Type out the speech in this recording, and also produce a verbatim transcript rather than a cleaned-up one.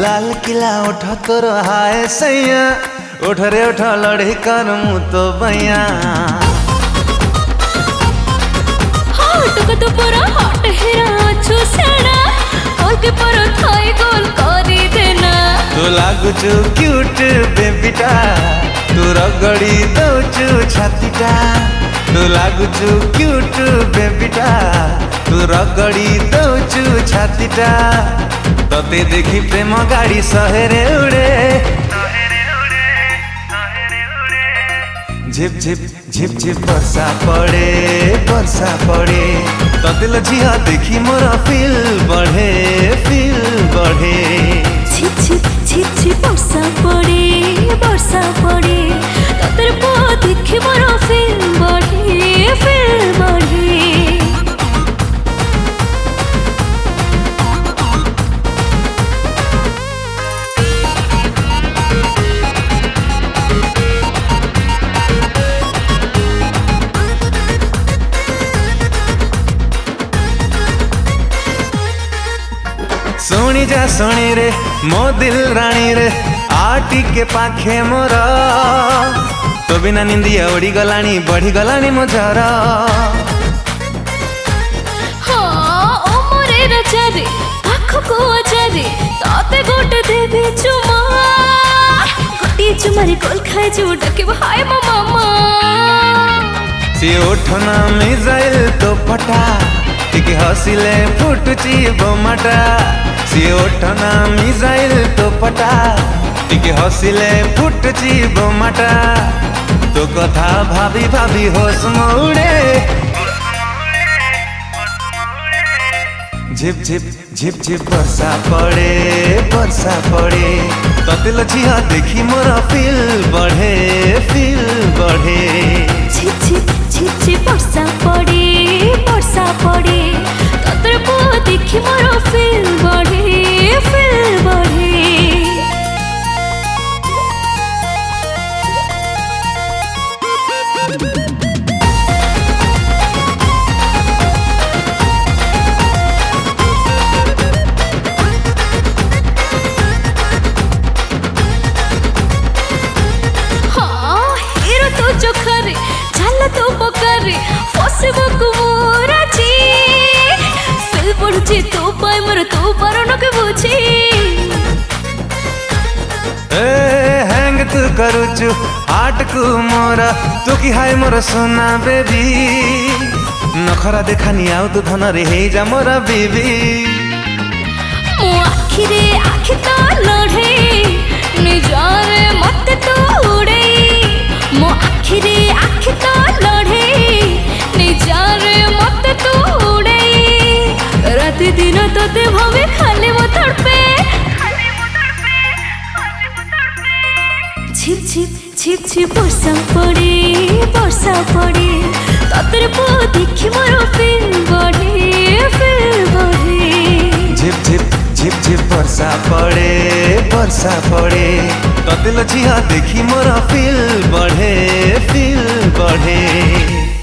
लाल किला उठ तोर हाय सैया उठ रे उठ लड़े कर मु तो बैया हॉट को तो पूरा हॉट हेरा छु सेना और के पर थाई गोल करी देना तू लागु छु क्यूट बेबीटा तू रगड़ी दउछु छातीटा तू लागु छु क्यूट बेबीटा तू रगड़ी दउछु छातीटा तते देखी प्रेम गाड़ी सहेरे उड़े झिप झिप झिप झिप वर्षा पड़े वर्षा पड़े तते लझिया देखी मोर फील बढ़े फील बढ़े छिप छिप छिप छिप वर्षा पड़े वर्षा पड़े तते पो देखी मोर फील बढ़े फील बढ़े सुनी जा सुनी रे मो दिल रानी रे आटी के पाखे मोर तो बिना निंदिया उड़ी गलानी बढ़ी गलानी मो जरा हाँ ओ मोरे राजा रे पाख को आजा रे ताते गोटे देवी चुमा गोटे चुमारे गोल खाए जो डके भाई मामा सी उठना मिसाइल तो पटा टिके हसिले फुटुची बोमाटा सी उठना मिसाइल तो पटा टिके हसिले फुटुची बोमाटा तो कथा भाभी भाभी होश मोड़े झिप झिप झिप झिप वर्षा पड़े वर्षा पड़े तते लझिया देखी मोर फील बढ़े फील बढ़े छिप छिप छिप छिप वर्षा पड़े वर्षा पड़े तते पो देखी मोर फील बढ़े फील बढ़े चोखरे चल तो बकरे फसबो कुमराची फिल पड़ुची तो पाए मोर तो परन के बुझी ए हैंग तू करूचु हाट को मोरा तू की हाय मोर सोना बेबी नखरा देखानी आउ तू धन रे हे जा मोर बेबी मो आखी रे आखी तो लढ़े निजारे मत तो उड़े मो आखी रे आखी तो लढ़े निजारे मत तो उड़े रात दिन तोते भावे खाली मो तड़पे छिप छिप छिप छिप वर्षा पड़े वर्षा पड़े तते पो देखी मोर फील बढ़े फील बढ़े झिप झिप झिप झिप वर्षा पड़े वर्षा पड़े तते लझिया देखी मोर फील बढ़े फील बढ़े।